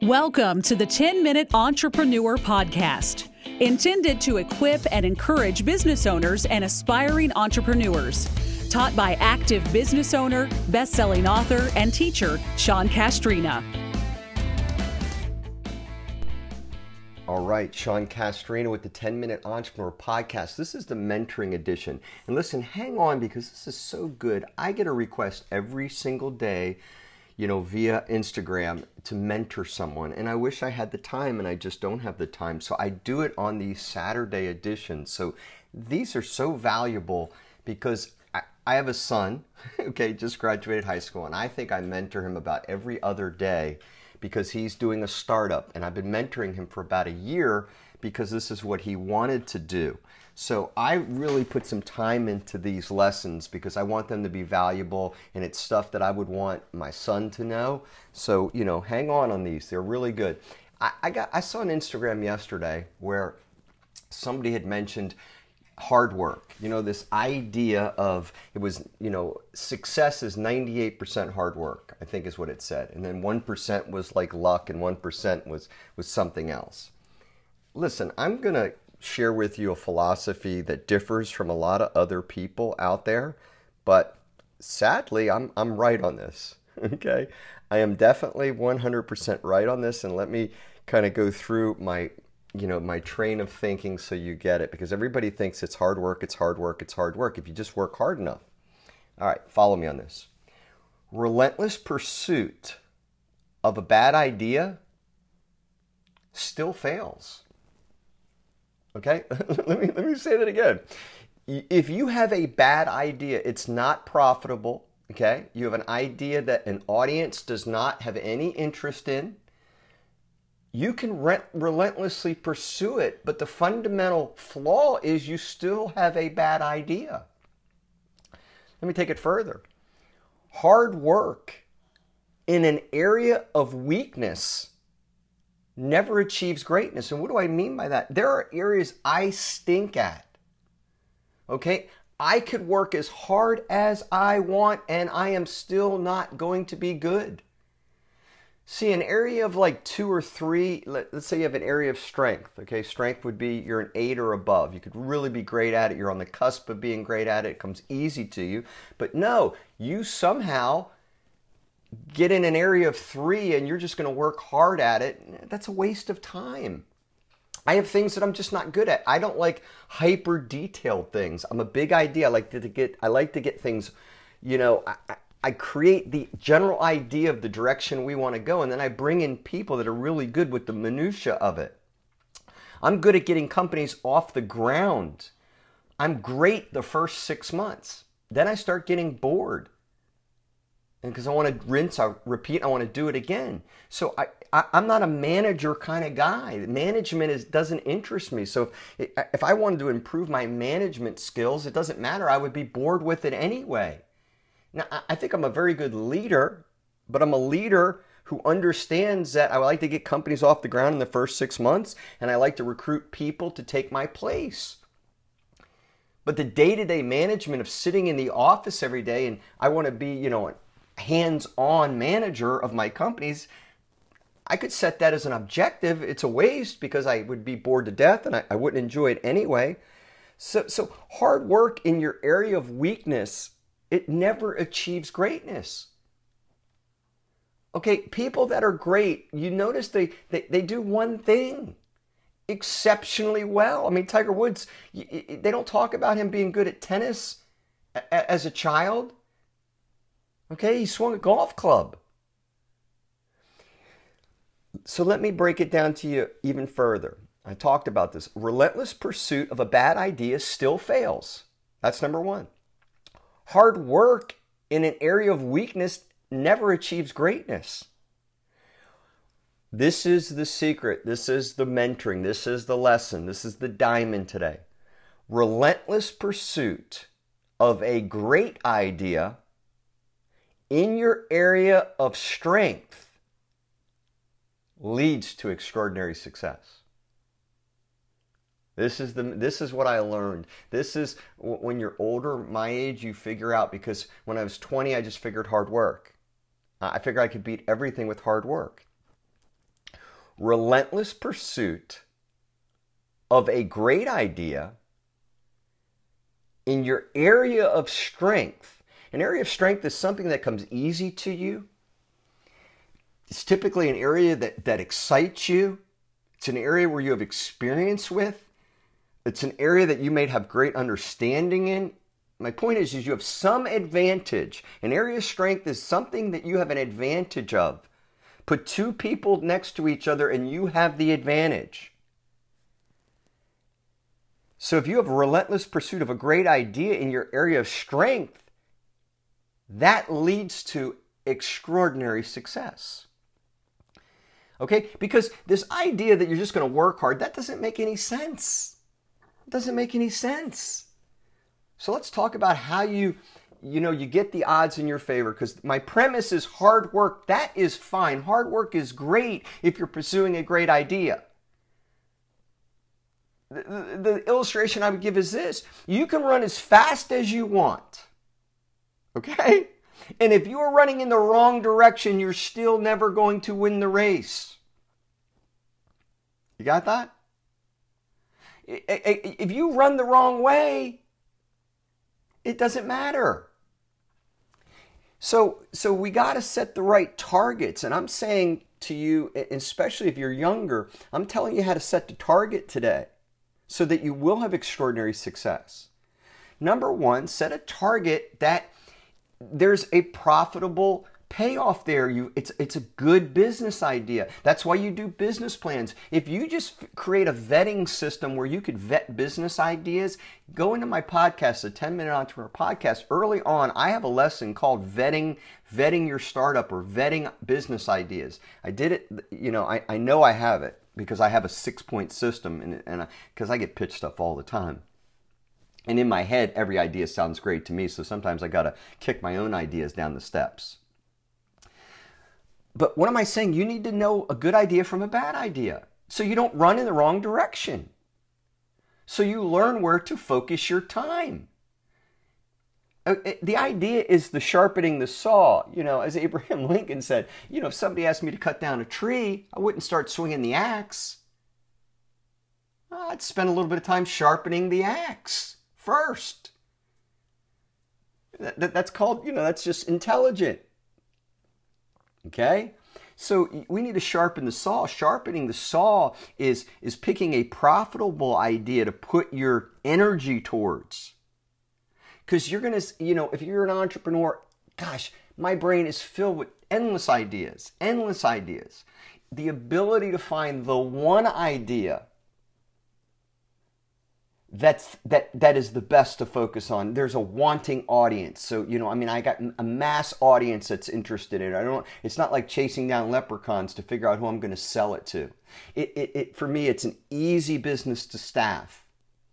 Welcome to the 10-Minute Entrepreneur Podcast, intended to equip and encourage business owners and aspiring entrepreneurs. Taught by active business owner, best-selling author, and teacher, Sean Castrina. All right, Sean Castrina with the 10-Minute Entrepreneur Podcast. This is the mentoring edition. And listen, hang on because this is so good. I get a request every single day, via Instagram to mentor someone. And I wish I had the time, and I just don't have the time. So I do it on these Saturday editions. So these are so valuable because I have a son, just graduated high school, and I think I mentor him about every other day because he's doing a startup. And I've been mentoring him for about a year because this is what he wanted to do. So I really put some time into these lessons because I want them to be valuable, and it's stuff that I would want my son to know. So, hang on these. They're really good. I saw on Instagram yesterday where somebody had mentioned hard work. This idea of, it was, success is 98% hard work, I think is what it said. And then 1% was like luck and 1% was something else. Listen, I'm going to share with you a philosophy that differs from a lot of other people out there, but sadly, I'm right on this, okay? I am definitely 100% right on this, and let me kind of go through my train of thinking so you get it, because everybody thinks it's hard work, it's hard work, it's hard work if you just work hard enough. All right, follow me on this. Relentless pursuit of a bad idea still fails. Okay, let me say that again. If you have a bad idea, it's not profitable, okay? You have an idea that an audience does not have any interest in. You can relentlessly pursue it, but the fundamental flaw is you still have a bad idea. Let me take it further. Hard work in an area of weakness never achieves greatness. And what do I mean by that? There are areas I stink at. Okay? I could work as hard as I want and I am still not going to be good. See, an area of like 2 or 3, let's say you have an area of strength. Okay? Strength would be you're an 8 or above. You could really be great at it. You're on the cusp of being great at it. It comes easy to you. But no, you somehow get in an area of 3 and you're just going to work hard at it. That's a waste of time. I have things that I'm just not good at. I don't like hyper detailed things. I'm a big idea. I like to get things, I create the general idea of the direction we want to go, and then I bring in people that are really good with the minutia of it. I'm good at getting companies off the ground. I'm great the first 6 months. Then I start getting bored. And because I want to rinse, I repeat, I want to do it again. So I'm not a manager kind of guy. Management doesn't interest me. So if I wanted to improve my management skills, it doesn't matter. I would be bored with it anyway. Now, I think I'm a very good leader, but I'm a leader who understands that I like to get companies off the ground in the first 6 months, and I like to recruit people to take my place. But the day-to-day management of sitting in the office every day, and I want to be, a hands-on manager of my companies, I could set that as an objective. It's a waste because I would be bored to death and I wouldn't enjoy it anyway. So hard work in your area of weakness, it never achieves greatness. Okay, people that are great, you notice they do one thing exceptionally well. I mean, Tiger Woods, they don't talk about him being good at tennis as a child. Okay, he swung a golf club. So let me break it down to you even further. I talked about this. Relentless pursuit of a bad idea still fails. That's number 1. Hard work in an area of weakness never achieves greatness. This is the secret. This is the mentoring. This is the lesson. This is the diamond today. Relentless pursuit of a great idea in your area of strength leads to extraordinary success. This is what I learned. This is when you're older, my age, you figure out, because when I was 20, I just figured hard work. I figured I could beat everything with hard work. relentless pursuit of a great idea in your area of strength. An area of strength is something that comes easy to you. It's typically an area that excites you. It's an area where you have experience with. It's an area that you may have great understanding in. My point is you have some advantage. An area of strength is something that you have an advantage of. Put two people next to each other and you have the advantage. So if you have a relentless pursuit of a great idea in your area of strength, that leads to extraordinary success. Okay? Because this idea that you're just going to work hard, that doesn't make any sense. It doesn't make any sense. So let's talk about how you get the odds in your favor, because my premise is hard work. That is fine. Hard work is great if you're pursuing a great idea. The illustration I would give is this. You can run as fast as you want. Okay? And if you are running in the wrong direction, you're still never going to win the race. You got that? If you run the wrong way, it doesn't matter. So we got to set the right targets. And I'm saying to you, especially if you're younger, I'm telling you how to set the target today so that you will have extraordinary success. Number one, set a target that there's a profitable payoff there. It's a good business idea. That's why you do business plans. If you just create a vetting system where you could vet business ideas, go into my podcast, the 10-Minute Entrepreneur Podcast. Early on, I have a lesson called vetting your startup or vetting business ideas. I did it, I know I have it because I have a 6-point system and because I get pitched stuff all the time. And in my head, every idea sounds great to me, so sometimes I got to kick my own ideas down the steps. But what am I saying? You need to know a good idea from a bad idea so you don't run in the wrong direction. So you learn where to focus your time. The idea is the sharpening the saw. As Abraham Lincoln said, if somebody asked me to cut down a tree, I wouldn't start swinging the axe. I'd spend a little bit of time sharpening the axe first. That's called, that's just intelligent. Okay? So we need to sharpen the saw. Sharpening the saw is picking a profitable idea to put your energy towards. Because you're going to, if you're an entrepreneur, gosh, my brain is filled with endless ideas. The ability to find the one idea that is the best to focus on. There's a wanting audience. So, I got a mass audience that's interested in it. It's not like chasing down leprechauns to figure out who I'm going to sell it to. For me, it's an easy business to staff.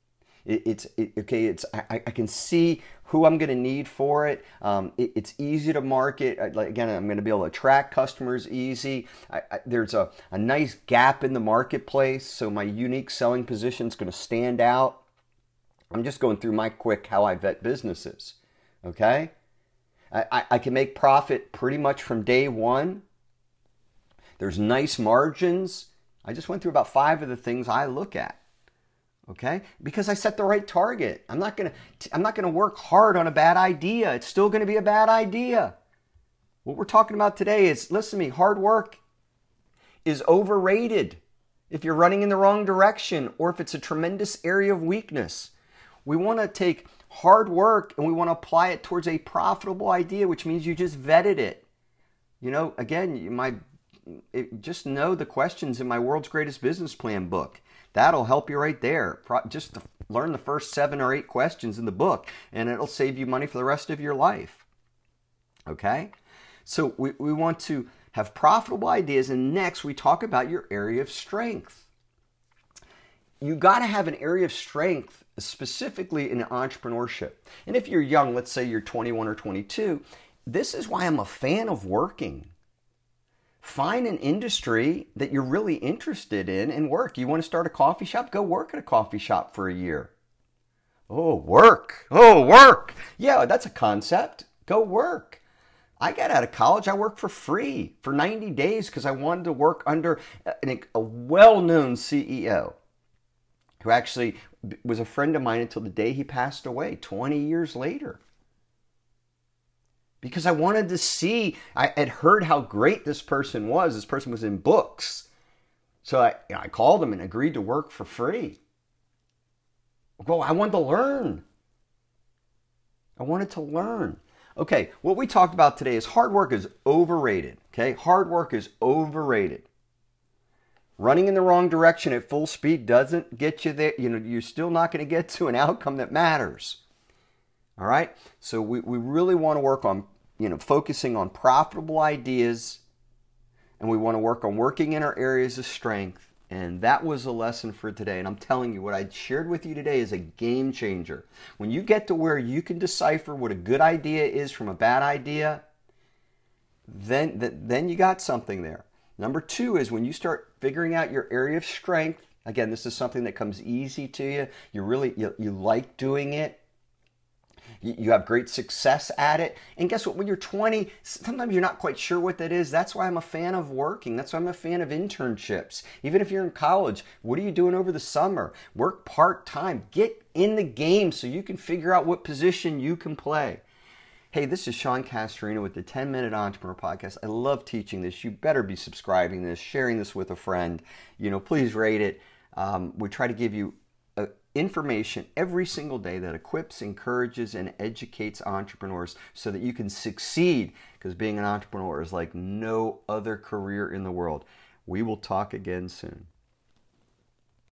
I can see who I'm going to need for it. It's easy to market. Again, I'm going to be able to attract customers easy. There's a nice gap in the marketplace, so my unique selling position is going to stand out. I'm just going through my quick how I vet businesses, okay? I can make profit pretty much from day one. There's nice margins. I just went through about 5 of the things I look at, okay? Because I set the right target. I'm not gonna work hard on a bad idea. It's still gonna be a bad idea. What we're talking about today is, listen to me, hard work is overrated if you're running in the wrong direction or if it's a tremendous area of weakness. We want to take hard work and we want to apply it towards a profitable idea, which means you just vetted it. Again, just know the questions in my World's Greatest Business Plan book. That'll help you right there. Just to learn the first 7 or 8 questions in the book, and it'll save you money for the rest of your life. Okay? So we want to have profitable ideas, and next we talk about your area of strength. You got to have an area of strength specifically in entrepreneurship. And if you're young, let's say you're 21 or 22, this is why I'm a fan of working. Find an industry that you're really interested in and work. You want to start a coffee shop? Go work at a coffee shop for a year. Oh, work. Yeah, that's a concept. Go work. I got out of college, I worked for free for 90 days because I wanted to work under a well-known CEO who actually was a friend of mine until the day he passed away 20 years later. Because I wanted to see, I had heard how great this person was. This person was in books. So I called him and agreed to work for free. Well, I wanted to learn. I wanted to learn. Okay, what we talked about today is hard work is overrated. Okay, hard work is overrated. Running in the wrong direction at full speed doesn't get you there. You're still not going to get to an outcome that matters. All right, so we really want to work on, focusing on profitable ideas, and we want to work on working in our areas of strength. And that was a lesson for today. And I'm telling you, what I shared with you today is a game changer. When you get to where you can decipher what a good idea is from a bad idea, then you got something there. Number 2 is when you start figuring out your area of strength. Again, this is something that comes easy to you. You like doing it. You have great success at it. And guess what? When you're 20, sometimes you're not quite sure what that is. That's why I'm a fan of working. That's why I'm a fan of internships. Even if you're in college, what are you doing over the summer? Work part-time. Get in the game so you can figure out what position you can play. Hey, this is Sean Castrina with the 10-Minute Entrepreneur Podcast. I love teaching this. You better be subscribing to this, sharing this with a friend. Please rate it. We try to give you information every single day that equips, encourages, and educates entrepreneurs so that you can succeed, because being an entrepreneur is like no other career in the world. We will talk again soon.